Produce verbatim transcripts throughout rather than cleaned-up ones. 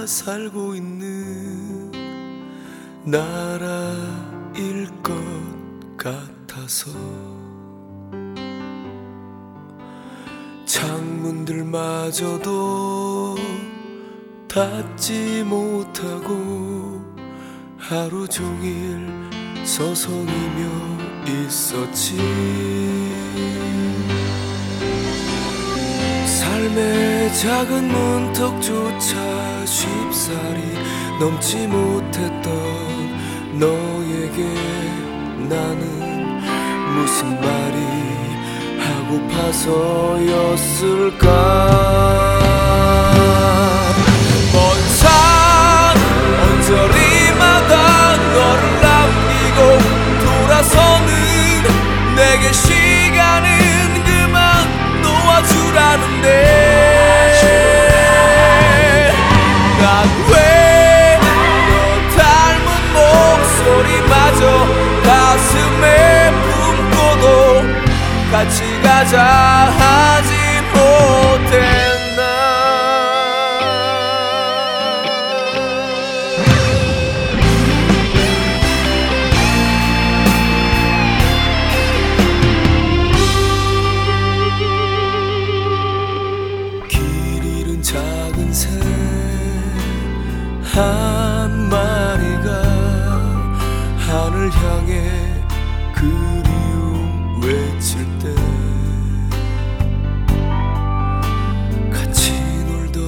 살고 있는 나라일 것 같아서 창문들마저도 닫지 못하고 하루 종일 서성이며 있었지. 삶의 작은 문턱조차 쉽사리 넘지 못했던 너에게 나는 무슨 말이 하고파서였을까. 먼 산 언저리마다 너를 남기고 돌아서는 내게 시간은 그만 놓아주라는데 난 왜 너 닮은 목소리마저 가슴에 품고도 같이 가자 하지 못했나. 길 잃은 작은 새 한 마리가 하늘 향해 그리움 외칠 때 같이 놀던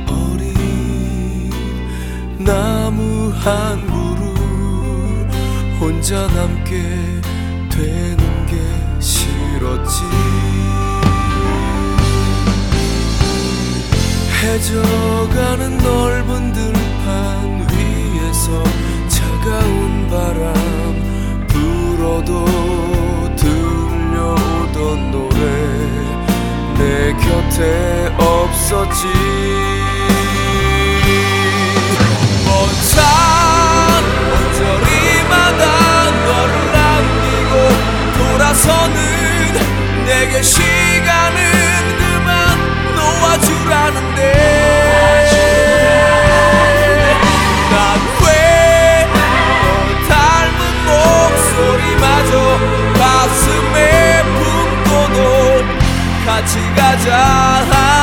어린 나무 한 그루 혼자 남게 되는 게 싫었지. 해져가는 넓은 들판 위에서 차가운 바람 불어도 들려오던 노래 내 곁에 없었지. 먼 산 언저리마다 너를 남기고 돌아서는 내게 시간은 그만 놓아주라는데 난 왜 너 닮은 목소리마저 가슴에 품고도 같이 가자